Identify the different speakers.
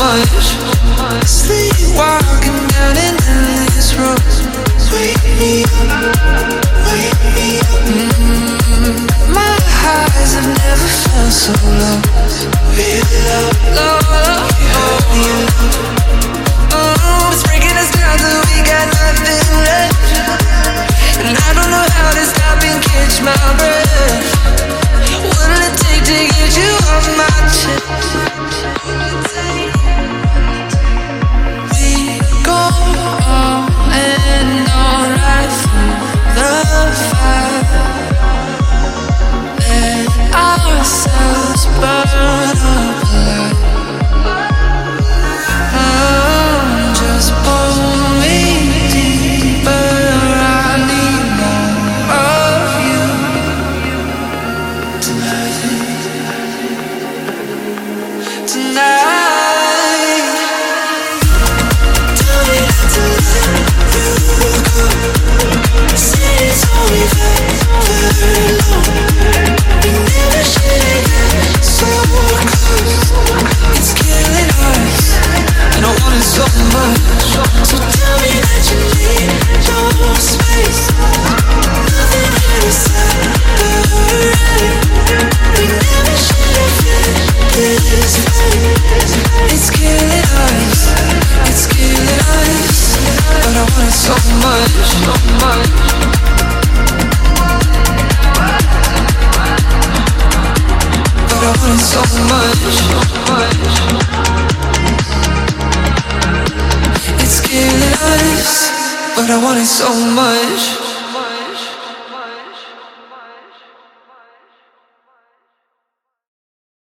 Speaker 1: much. Sleepwalking down in endless roads. Wake me up, wake me up. My highs have never felt so low. Real love, love, real love. It's breaking us down till we got nothing left. And I don't know how to stop and catch my breath. What'll it take to get you off my chest? We go on and on right through the fire. Let ourselves burn up alive. Just pull me deeper. I need more of you tonight. Tell me not to let you go. Say it's all we've ever known. We never should get so close. It's killing us, and I want it so much. So tell me that you need no space. Nothing here to separate. We never should have fit this way. It's killing us, it's killing us, but I want it so much, so much. But I want it so much, so much. It's killing us, but I want it so much.